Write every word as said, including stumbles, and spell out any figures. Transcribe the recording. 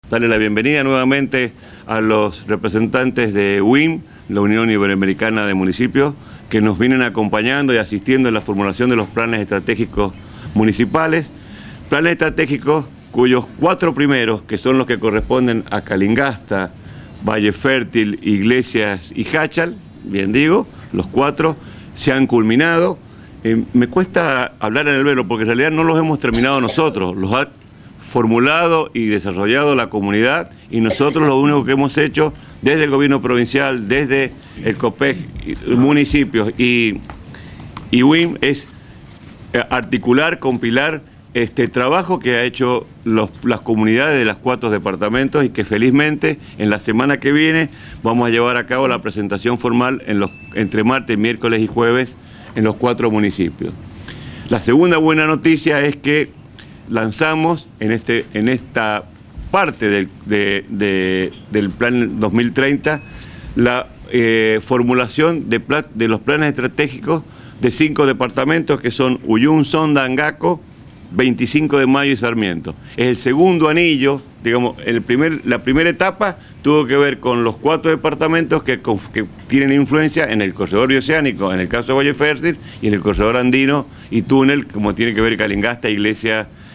Darle la bienvenida nuevamente a los representantes de U I M, la Unión Iberoamericana de Municipios, que nos vienen acompañando y asistiendo en la formulación de los planes estratégicos municipales. Planes estratégicos cuyos cuatro primeros, que son los que corresponden a Calingasta, Valle Fértil, Iglesias y Jáchal, bien digo, los cuatro se han culminado. Eh, me cuesta hablar en el velo porque en realidad no los hemos terminado nosotros, los ha formulado y desarrollado la comunidad, y nosotros lo único que hemos hecho desde el gobierno provincial, desde el COPEC, municipios y, y U I M es articular, compilar este trabajo que ha hecho los, las comunidades de los cuatro departamentos, y que felizmente en la semana que viene vamos a llevar a cabo la presentación formal en los, entre martes, miércoles y jueves en los cuatro municipios. La segunda buena noticia es que lanzamos en, este, en esta parte del, de, de, del Plan dos mil treinta la eh, formulación de, plan, de los planes estratégicos de cinco departamentos que son Uyún, Sonda, Angaco, veinticinco de mayo y Sarmiento. Es el segundo anillo, digamos, el primer, la primera etapa tuvo que ver con los cuatro departamentos que, que tienen influencia en el corredor oceánico, en el caso de Valle Fértil, y en el corredor andino y túnel, como tiene que ver Calingasta, Iglesia